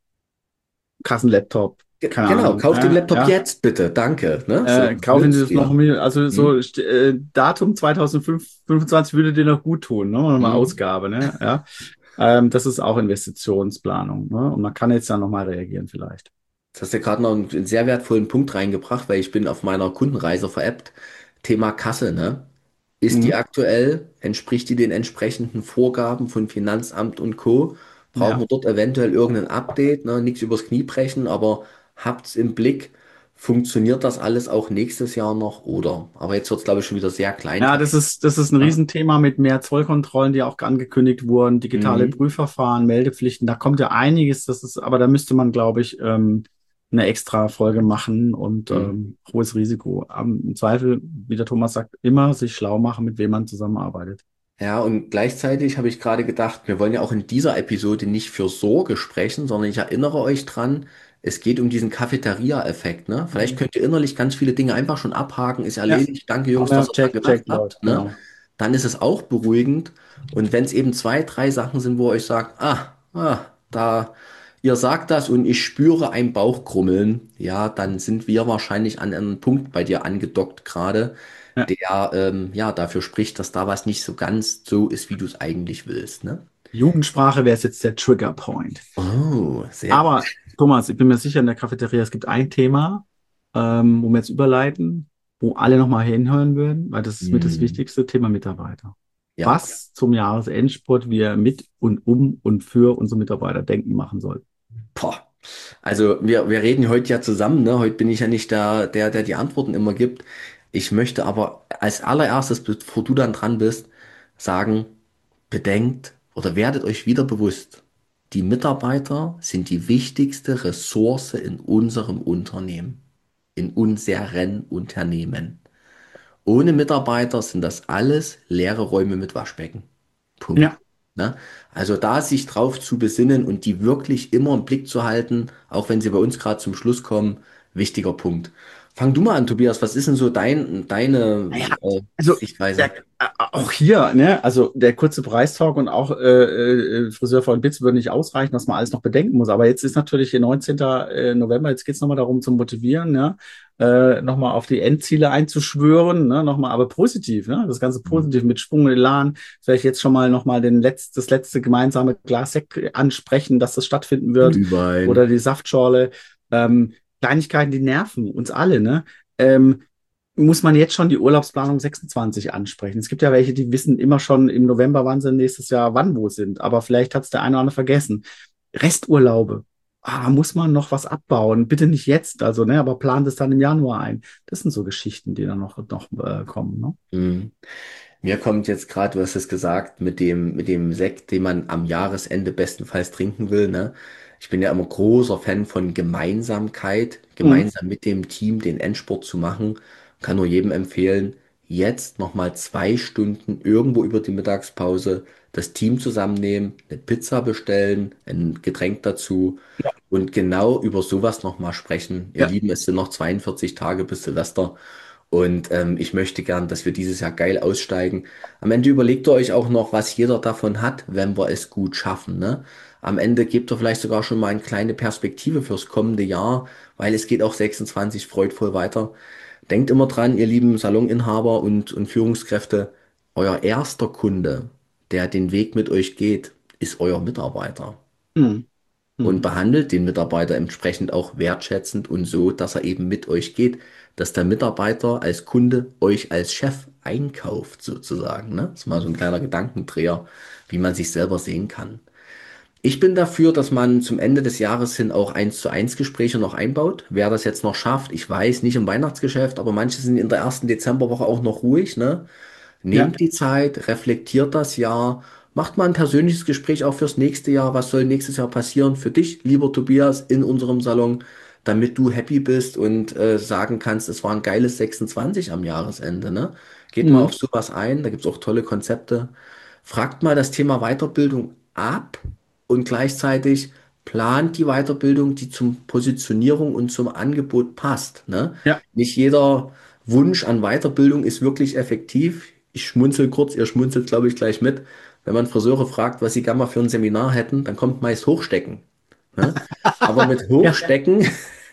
Kassenlaptop. Ge Keine genau, Ahnung. kauft den Ja, Laptop ja. jetzt bitte, danke, ne? So, Äh, kaufen Sie das noch, günstiger. mit- also so Mhm. st- äh, Datum zwanzig fünfundzwanzig würde dir noch gut tun, ne? Nochmal Mhm. Ausgabe, ne? Ja. Ähm, das ist auch Investitionsplanung, ne? Und man kann jetzt dann nochmal reagieren vielleicht. Jetzt hast du gerade noch einen sehr wertvollen Punkt reingebracht, weil ich bin auf meiner Kundenreise veräppt. Thema Kasse, ne? Ist die Mhm. aktuell? Entspricht die den entsprechenden Vorgaben von Finanzamt und Co.? Brauchen Ja. wir dort eventuell irgendein Update? Ne? Nichts übers Knie brechen, aber habt's im Blick. Funktioniert das alles auch nächstes Jahr noch, oder? Aber jetzt wird's, glaube ich, schon wieder sehr Ja, kleinteilig. das ist, das ist ein Ne? Riesenthema mit mehr Zollkontrollen, die auch angekündigt wurden, digitale Mhm. Prüfverfahren, Meldepflichten. Da kommt ja einiges. Das ist, aber da müsste man, glaube ich, ähm, eine extra Folge machen und Mhm. ähm, hohes Risiko. Ähm, Im Zweifel, wie der Thomas sagt, immer sich schlau machen, mit wem man zusammenarbeitet. Ja, und gleichzeitig habe ich gerade gedacht, wir wollen ja auch in dieser Episode nicht für Sorge sprechen, sondern ich erinnere euch dran, es geht um diesen Cafeteria-Effekt, ne? Vielleicht Mhm. könnt ihr innerlich ganz viele Dinge einfach schon abhaken, ist Ja, erledigt, danke Jungs, haben dass wir ihr dran Check, gedacht Check, habt, läuft, ne? genau. Dann ist es auch beruhigend. Und wenn es eben zwei, drei Sachen sind, wo ihr euch sagt, ah, ah, da, ihr sagt das und ich spüre ein Bauchkrummeln, ja, dann sind wir wahrscheinlich an einem Punkt bei dir angedockt gerade, Ja. der ähm, ja dafür spricht, dass da was nicht so ganz so ist, wie du es eigentlich willst, ne? Jugendsprache wäre jetzt der Trigger Point. Oh, sehr gut. Aber Thomas, ich bin mir sicher, in der Cafeteria, es gibt ein Thema, ähm, wo wir jetzt überleiten, wo alle nochmal hinhören würden, weil das ist mit das Hm, wichtigste Thema Mitarbeiter. ja. Was zum Jahresendspurt wir mit und um und für unsere Mitarbeiter denken machen sollten. Boah. Also wir, wir reden heute ja zusammen, ne? Heute bin ich ja nicht der, der, der die Antworten immer gibt. Ich möchte aber als allererstes, bevor du dann dran bist, sagen, bedenkt oder werdet euch wieder bewusst, die Mitarbeiter sind die wichtigste Ressource in unserem Unternehmen, in unseren Unternehmen. Ohne Mitarbeiter sind das alles leere Räume mit Waschbecken. Punkt. Ja, Ne? Also da sich drauf zu besinnen und die wirklich immer im Blick zu halten, auch wenn sie bei uns gerade zum Schluss kommen, wichtiger Punkt. Fang du mal an, Tobias. Was ist denn so dein, deine Naja, äh, also der, Sichtweise? äh, auch hier, ne, also der kurze Preistalk und auch äh, äh, Friseur von Bits würden nicht ausreichen, was man alles noch bedenken muss. Aber jetzt ist natürlich hier neunzehnten äh, November, jetzt geht's nochmal darum zu motivieren, ne, äh, nochmal auf die Endziele einzuschwören, ne, nochmal, aber positiv, ne, das Ganze Mhm. positiv mit Schwung und Elan, vielleicht jetzt schon mal nochmal den letzt, das letzte gemeinsame Glas Sekt ansprechen, dass das stattfinden wird oder Glühwein. die Saftschorle. Ähm, Kleinigkeiten, die nerven uns alle, ne? Ähm, muss man jetzt schon die Urlaubsplanung sechsundzwanzig ansprechen. Es gibt ja welche, die wissen immer schon im November, wann sie nächstes Jahr wann wo sind. Aber vielleicht hat es der eine oder andere vergessen. Resturlaube. Ah, muss man noch was abbauen? Bitte nicht jetzt, also, ne, aber plant es dann im Januar ein. Das sind so Geschichten, die dann noch, noch äh, kommen, ne? Mhm. Mir kommt jetzt gerade, du hast es gesagt, mit dem, mit dem Sekt, den man am Jahresende bestenfalls trinken will, ne? Ich bin ja immer großer Fan von Gemeinsamkeit, Mhm. gemeinsam mit dem Team den Endspurt zu machen. Kann nur jedem empfehlen, jetzt nochmal zwei Stunden irgendwo über die Mittagspause das Team zusammennehmen, eine Pizza bestellen, ein Getränk dazu und genau über sowas nochmal sprechen. Ihr Ja. Lieben, es sind noch zweiundvierzig Tage bis Silvester. Und ähm, ich möchte gern, dass wir dieses Jahr geil aussteigen. Am Ende überlegt ihr euch auch noch, was jeder davon hat, wenn wir es gut schaffen, ne? Am Ende gebt ihr vielleicht sogar schon mal eine kleine Perspektive fürs kommende Jahr, weil es geht auch sechsundzwanzig freudvoll weiter. Denkt immer dran, ihr lieben Saloninhaber und, und Führungskräfte, euer erster Kunde, der den Weg mit euch geht, ist euer Mitarbeiter. Mhm. Und Mhm. behandelt den Mitarbeiter entsprechend auch wertschätzend und so, dass er eben mit euch geht, dass der Mitarbeiter als Kunde euch als Chef einkauft, sozusagen. Ne? Das ist mal so ein kleiner Gedankendreher, wie man sich selber sehen kann. Ich bin dafür, dass man zum Ende des Jahres hin auch eins zu eins Gespräche noch einbaut. Wer das jetzt noch schafft, ich weiß, nicht im Weihnachtsgeschäft, aber manche sind in der ersten Dezemberwoche auch noch ruhig, ne? Ja. Nehmt die Zeit, reflektiert das Jahr, macht mal ein persönliches Gespräch auch fürs nächste Jahr. Was soll nächstes Jahr passieren für dich, lieber Tobias, in unserem Salon, damit du happy bist und äh, sagen kannst, es war ein geiles sechsundzwanzig am Jahresende, ne? Geht mal Mhm. auf sowas ein, da gibt's auch tolle Konzepte. Fragt mal das Thema Weiterbildung ab und gleichzeitig plant die Weiterbildung, die zum Positionierung und zum Angebot passt, ne? Ja. Nicht jeder Wunsch an Weiterbildung ist wirklich effektiv. Ich schmunzel kurz, ihr schmunzelt, glaube ich, gleich mit. Wenn man Friseure fragt, was sie gerne mal für ein Seminar hätten, dann kommt meist Hochstecken. Ne? Aber mit Ja. Hochstecken,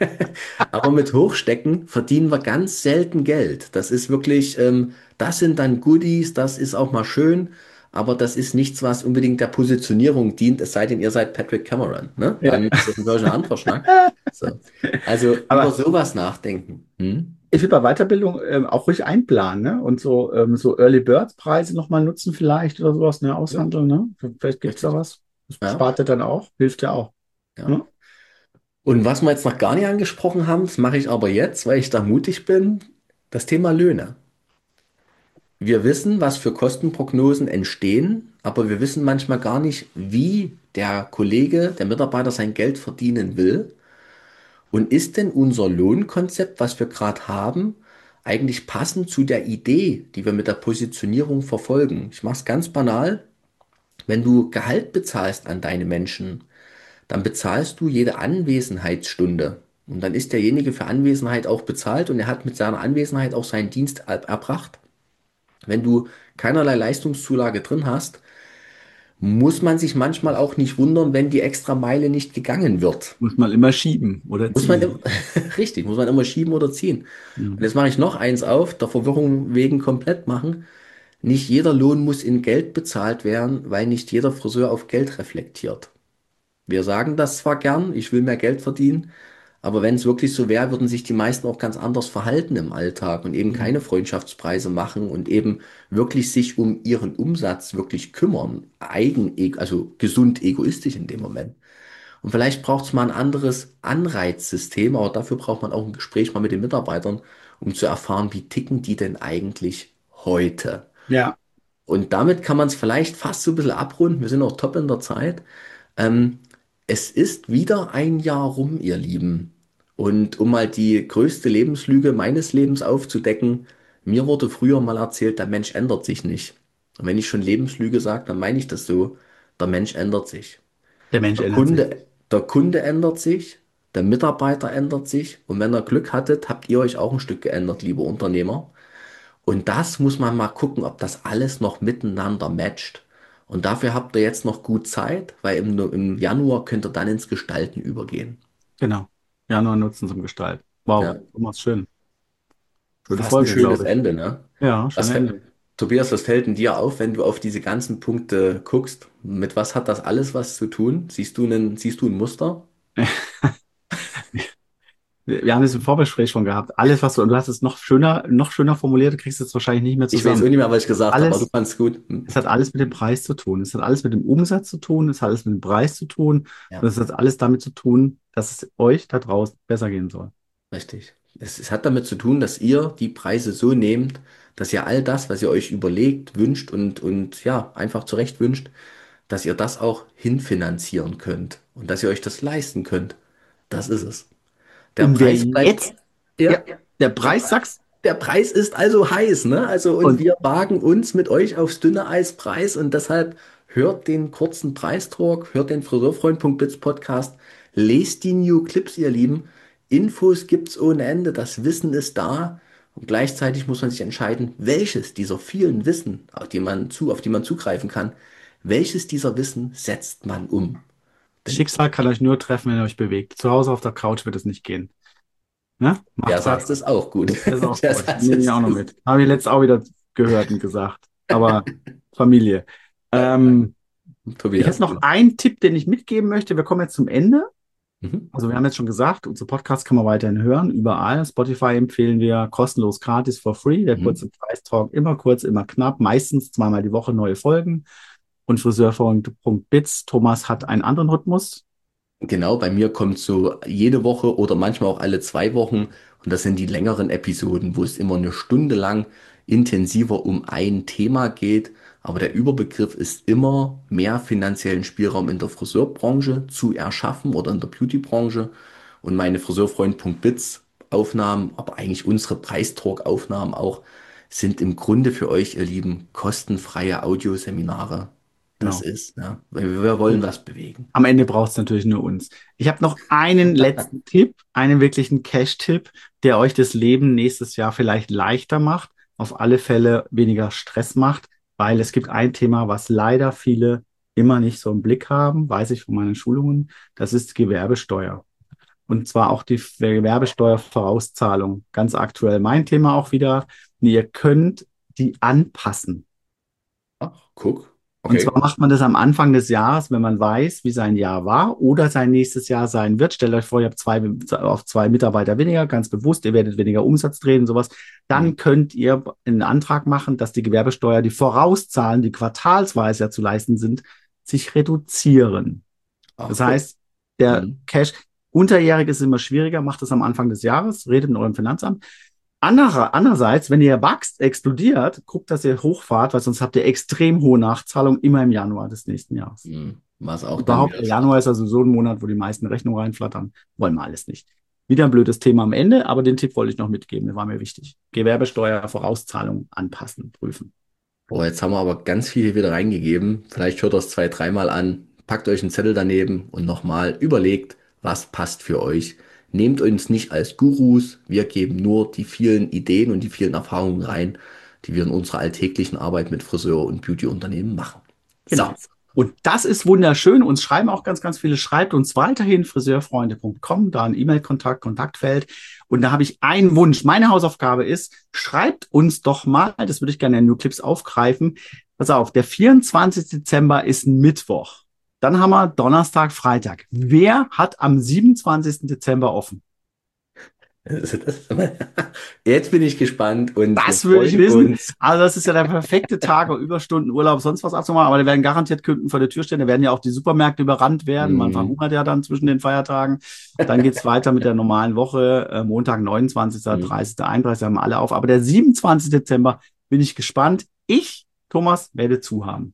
aber mit Hochstecken verdienen wir ganz selten Geld. Das ist wirklich, ähm, das sind dann Goodies, das ist auch mal schön, aber das ist nichts, was unbedingt der Positionierung dient, es sei denn, ihr seid Patrick Cameron. Ne? Ja. Dann ist das ein ein anderer Schnack. So. Also über Aber sowas nachdenken. Hm? ich würde bei Weiterbildung ähm, auch ruhig einplanen, ne? Und so, ähm, so Early Bird Preise nochmal nutzen vielleicht oder sowas, ne? Ja, Aushandeln, ne? Vielleicht gibt's da richtig. was. Das Ja, spart ja dann auch, hilft ja auch. ja. Ne? Und was wir jetzt noch gar nicht angesprochen haben, das mache ich aber jetzt, weil ich da mutig bin, das Thema Löhne. Wir wissen, was für Kostenprognosen entstehen, aber wir wissen manchmal gar nicht, wie der Kollege, der Mitarbeiter sein Geld verdienen will. Und ist denn unser Lohnkonzept, was wir gerade haben, eigentlich passend zu der Idee, die wir mit der Positionierung verfolgen? Ich mache es ganz banal. Wenn du Gehalt bezahlst an deine Menschen, dann bezahlst du jede Anwesenheitsstunde. Und dann ist derjenige für Anwesenheit auch bezahlt und er hat mit seiner Anwesenheit auch seinen Dienst er- erbracht. Wenn du keinerlei Leistungszulage drin hast, muss man sich manchmal auch nicht wundern, wenn die extra Meile nicht gegangen wird. Muss man immer schieben oder Muss man im, ziehen. richtig, muss man immer schieben oder ziehen. Und Mhm. jetzt mache ich noch eins auf, der Verwirrung wegen komplett machen. Nicht jeder Lohn muss in Geld bezahlt werden, weil nicht jeder Friseur auf Geld reflektiert. Wir sagen das zwar gern, ich will mehr Geld verdienen, aber wenn es wirklich so wäre, würden sich die meisten auch ganz anders verhalten im Alltag und eben keine Mhm. Freundschaftspreise machen und eben wirklich sich um ihren Umsatz wirklich kümmern. Eigen, also gesund egoistisch in dem Moment. Und vielleicht braucht es mal ein anderes Anreizsystem, aber dafür braucht man auch ein Gespräch mal mit den Mitarbeitern, um zu erfahren, wie ticken die denn eigentlich heute. Ja, Und damit kann man es vielleicht fast so ein bisschen abrunden. Wir sind auch top in der Zeit. Ähm, Es ist wieder ein Jahr rum, ihr Lieben. Und um mal die größte Lebenslüge meines Lebens aufzudecken, mir wurde früher mal erzählt, der Mensch ändert sich nicht. Und wenn ich schon Lebenslüge sage, dann meine ich das so, der Mensch ändert sich. der Mensch Der ändert sich. Kunde, der Kunde ändert sich, der Mitarbeiter ändert sich und wenn ihr Glück hattet, habt ihr euch auch ein Stück geändert, liebe Unternehmer. Und das muss man mal gucken, ob das alles noch miteinander matcht. Und dafür habt ihr jetzt noch gut Zeit, weil im, im Januar könnt ihr dann ins Gestalten übergehen. Genau. Januar nutzen zum Gestalten. Wow, Ja, Thomas, schön. Schöne fast ein Folge, schönes glaube ich. Ende, ne? Ja, Was, schöne fä- Ende. Tobias, was fällt denn dir auf, wenn du auf diese ganzen Punkte guckst? Mit was hat das alles was zu tun? Siehst du einen, siehst du ein Muster? Wir wir haben es im Vorgespräch schon gehabt. Alles, was du, und du hast es noch schöner, noch schöner formuliert, du kriegst es wahrscheinlich nicht mehr Ich weiß zusammen. auch nicht mehr, was ich gesagt habe, aber du Alles, fandst gut. Hm? es hat alles mit dem Preis zu tun. Es hat alles mit dem Umsatz zu tun. Es hat alles mit dem Preis zu tun. Und Ja, es hat alles damit zu tun, dass es euch da draußen besser gehen soll. richtig. Es, es hat damit zu tun, dass ihr die Preise so nehmt, dass ihr all das, was ihr euch überlegt, wünscht und, und ja, einfach zurecht wünscht, dass ihr das auch hinfinanzieren könnt und dass ihr euch das leisten könnt. Das ist es. Der Und wer Preis bleibt, jetzt, ja, ja, der der Preis Preis, sagst, der Preis ist also heiß, ne? Also, und und wir wagen uns mit euch aufs dünne Eis Preis und deshalb hört den kurzen Preistalk, hört den Friseurfreund.biz Podcast, lest die New Clips, ihr Lieben. Infos gibt's ohne Ende, das Wissen ist da und gleichzeitig muss man sich entscheiden, welches dieser vielen Wissen, auf die man zu, auf die man zugreifen kann, welches dieser Wissen setzt man um? Denn Schicksal kann euch nur treffen, wenn ihr euch bewegt. Zu Hause auf der Couch wird es nicht gehen. Ne? der Macht Satz was. ist auch gut. Das ist auch Der gut. Satz Nehme ich auch ist noch gut. mit. Habe ich letztes auch wieder gehört und gesagt. Aber Familie. Ähm, ich Tobias. hätte noch einen Tipp, den ich mitgeben möchte. Wir kommen jetzt zum Ende. Mhm. Also wir haben jetzt schon gesagt, unsere Podcasts kann man weiterhin hören, überall. Spotify empfehlen wir kostenlos, gratis, for free. Der Mhm. kurze Preistalk, immer kurz, immer knapp, meistens zweimal die Woche neue Folgen. Und friseurfreund.biz, Thomas hat einen anderen Rhythmus. Genau, bei mir kommt so jede Woche oder manchmal auch alle zwei Wochen und das sind die längeren Episoden, wo es immer eine Stunde lang intensiver um ein Thema geht. Aber der Überbegriff ist immer mehr finanziellen Spielraum in der Friseurbranche zu erschaffen oder in der Beautybranche. Und meine Friseurfreund.biz Aufnahmen, aber eigentlich unsere Preistalk-Aufnahmen auch, sind im Grunde für euch, ihr Lieben, kostenfreie Audioseminare. Das Genau. ist, ja, weil wir wollen was bewegen. Am Ende braucht es natürlich nur uns. Ich habe noch einen letzten Tipp, einen wirklichen Cash-Tipp, der euch das Leben nächstes Jahr vielleicht leichter macht, auf alle Fälle weniger Stress macht, weil es gibt ein Thema, was leider viele immer nicht so im Blick haben, weiß ich von meinen Schulungen, das ist Gewerbesteuer. Und zwar auch die Gewerbesteuervorauszahlung. Ganz aktuell mein Thema auch wieder. Ihr könnt die anpassen. Ach, guck. Und zwar Okay. macht man das am Anfang des Jahres, wenn man weiß, wie sein Jahr war oder sein nächstes Jahr sein wird. Stellt euch vor, ihr habt zwei, auf zwei Mitarbeiter weniger, ganz bewusst, ihr werdet weniger Umsatz drehen, sowas. Hm. Dann könnt ihr einen Antrag machen, dass die Gewerbesteuer, die Vorauszahlen, die quartalsweise ja zu leisten sind, sich reduzieren. Ach, Das guck. heißt, der Hm. Cash, unterjährig ist es immer schwieriger, macht es am Anfang des Jahres, redet mit eurem Finanzamt. Anderer, andererseits, wenn ihr wächst, explodiert, guckt, dass ihr hochfahrt, weil sonst habt ihr extrem hohe Nachzahlungen immer im Januar des nächsten Jahres. Hm. Was auch dann Überhaupt, wieder der Januar Stress. ist also so ein Monat, wo die meisten Rechnungen reinflattern. Wollen wir alles nicht. Wieder ein blödes Thema am Ende, aber den Tipp wollte ich noch mitgeben, der war mir wichtig. Gewerbesteuer, Vorauszahlung anpassen, prüfen. Boah, jetzt haben wir aber ganz viel hier wieder reingegeben. Vielleicht hört das zwei, dreimal an. Packt euch einen Zettel daneben und nochmal überlegt, was passt für euch. Nehmt uns nicht als Gurus. Wir geben nur die vielen Ideen und die vielen Erfahrungen rein, die wir in unserer alltäglichen Arbeit mit Friseur- und Beauty-Unternehmen machen. So. Genau. Und das ist wunderschön. Uns schreiben auch ganz, ganz viele. Schreibt uns weiterhin friseurfreunde punkt com, da ein E-Mail-Kontakt, Kontaktfeld. Und da habe ich einen Wunsch. Meine Hausaufgabe ist, schreibt uns doch mal, das würde ich gerne in New Clips aufgreifen. Pass auf, der vierundzwanzigste Dezember ist ein Mittwoch. Dann haben wir Donnerstag, Freitag. Wer hat am siebenundzwanzigsten Dezember offen? Also das, jetzt bin ich gespannt und wir Das würde ich freuen wissen. uns. Also das ist ja der perfekte Tag, um Überstunden, Urlaub, sonst was abzumachen. Aber da werden garantiert Kunden vor der Tür stehen. Da werden ja auch die Supermärkte überrannt werden. Man Hm, verhungert ja dann zwischen den Feiertagen. Dann geht's weiter mit der normalen Woche. Äh, Montag, neunundzwanzigsten., hm. dreißigsten., einunddreißigsten haben alle auf. Aber der siebenundzwanzigste Dezember bin ich gespannt. Ich, Thomas, werde zu haben.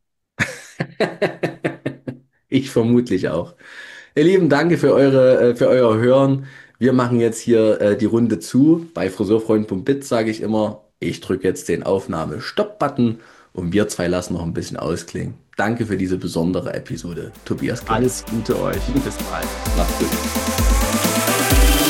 Ich vermutlich auch. Ihr Lieben, danke für eure, äh, für euer Hören. Wir machen jetzt hier äh, die Runde zu. Bei friseurfreund.bit sage ich immer, ich drücke jetzt den Aufnahme-Stopp-Button und wir zwei lassen noch ein bisschen ausklingen. danke für diese besondere Episode, Tobias Kling. Alles Gute euch. Bis bald. Macht's gut.